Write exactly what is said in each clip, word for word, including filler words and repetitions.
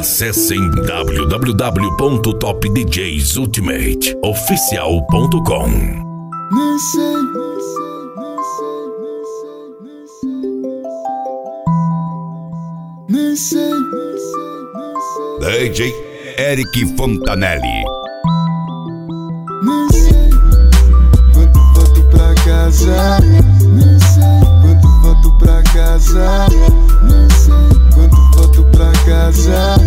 Acessem w w w ponto top d js ultimate oficial ponto com. D J Eric Fontanelli. Quando volto pra casa, quando volto pra casa, quando volto pra casa,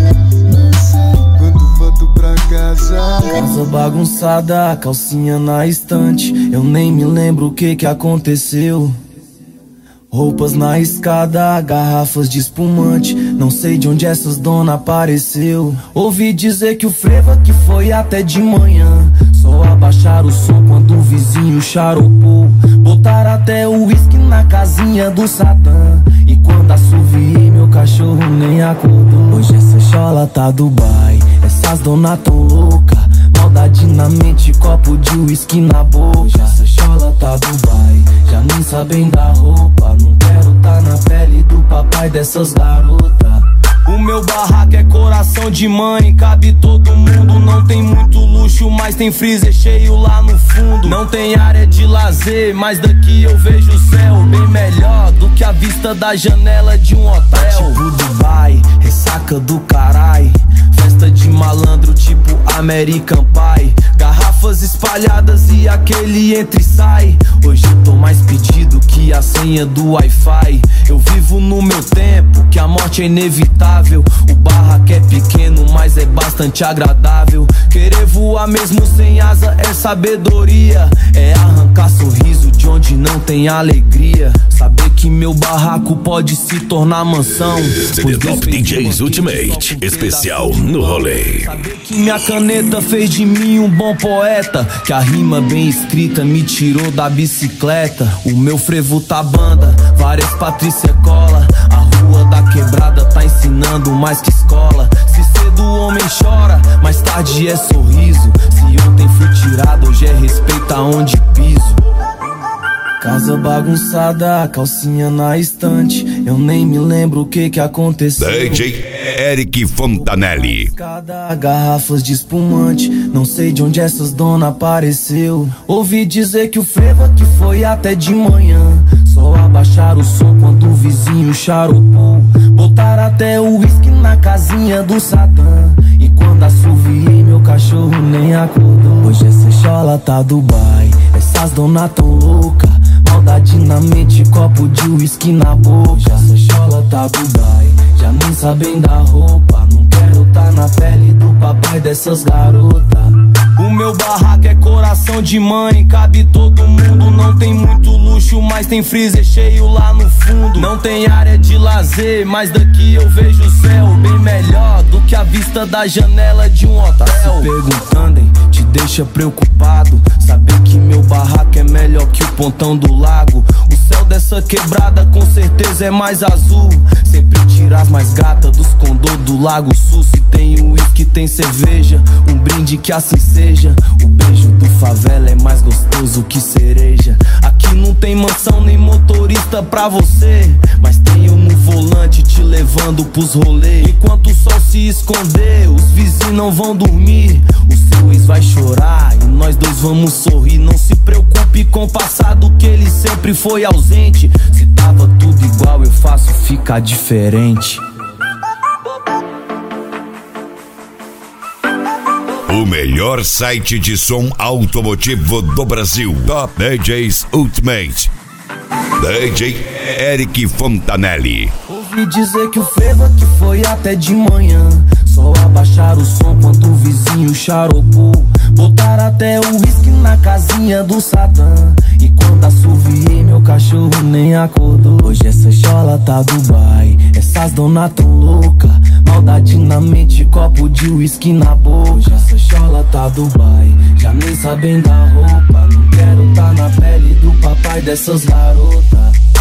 quando volto pra casa. Casa bagunçada, calcinha na estante, eu nem me lembro o que que aconteceu. Roupas na escada, garrafas de espumante, não sei de onde essas dona apareceu. Ouvi dizer que o frevo que foi até de manhã, só abaixar o som quando o vizinho charopou. Botaram até o uísque na casinha do Satã, e quando assoviei meu cachorro nem acordou. Hoje essa chola tá Dubai, essas dona tão louca, maldade na mente, copo de uísque na boca. Hoje essa chola tá Dubai, já nem sabem da roupa, não quero tá na pele do papai dessas garotas. O meu barraco é coração de mãe, cabe todo mundo. Não tem muito luxo, mas tem freezer cheio lá no fundo. Não tem área de lazer, mas daqui eu vejo o céu bem melhor do que a vista da janela de um hotel. Tá tipo Dubai, ressaca do carai, festa de malandro tipo American Pie, garrafas espalhadas e aquele entra e sai. Hoje eu tô mais pedido que a senha do Wi-Fi. Eu vivo no meu tempo, que a morte é inevitável. O barraco é pequeno, mas é bastante agradável. Querer voar mesmo sem asa é sabedoria, é arrancar sorriso de onde não tem alegria. Saber que meu barraco pode se tornar mansão. C D Top D Js Ultimate, especial no rolê. Saber que minha caneta fez de mim um bom poeta, que a rima bem escrita me tirou da bicicleta. O meu frevo tá banda, várias Patrícia cola. A rua da quebrada tá ensinando mais que escola. Se cedo o homem chora, mais tarde é sorriso. Se ontem fui tirado, hoje é respeito aonde piso. Casa bagunçada, calcinha na estante, eu nem me lembro o que que aconteceu. D J Eric Fontanelli. Cada garrafas de espumante, não sei de onde essas dona apareceu. Ouvi dizer que o frevo que foi até de manhã, só abaixar o som quando o vizinho charopou. Botaram até o uísque na casinha do Satã, e quando assoviei meu cachorro nem acordou. Hoje essa chola tá Dubai, essas dona tão louca, maldade na mente, copo de uísque na boca. Essa chola tá Dubai, já nem sabem da roupa, não quero tá na pele do papai dessas garotas. O meu barraco é coração de mãe, cabe todo mundo. Não tem muito luxo, mas tem freezer cheio lá no fundo. Não tem área de lazer, mas daqui eu vejo o céu bem melhor do que a vista da janela de um hotel. Tá se perguntando, hein? Te deixa preocupado saber que meu barraco é melhor que o pontão do lago. O céu dessa quebrada com certeza é mais azul. Sempre tira as mais gatas dos condô do Lago Sul. Se tem uísque, tem cerveja, um brinde que assim seja. O beijo do favela é mais gostoso que cereja. Aqui não tem mansão nem motorista pra você, mas tenho no volante te levando pros rolês. Enquanto o sol se esconder, os vizinhos não vão dormir. O seu ex vai chorar e nós dois vamos sorrir. Não se preocupe com o passado, que ele sempre foi ausente. Se tava tudo igual, eu faço ficar diferente. O melhor site de som automotivo do Brasil, Top D Js Ultimate. D J Eric Fontanelli. Ouvi dizer que o frevo que foi até de manhã, só abaixar o som quando o vizinho charopou. Botaram até o uísque na casinha do Satã, e quando assoviei meu cachorro nem acordou. Hoje essa chola tá Dubai, essas dona tão louca, maldade na mente, copo de uísque na boca. Hoje essa chola tá Dubai, já nem sabem da roupa, não quero tá na pele do papai dessas garotas.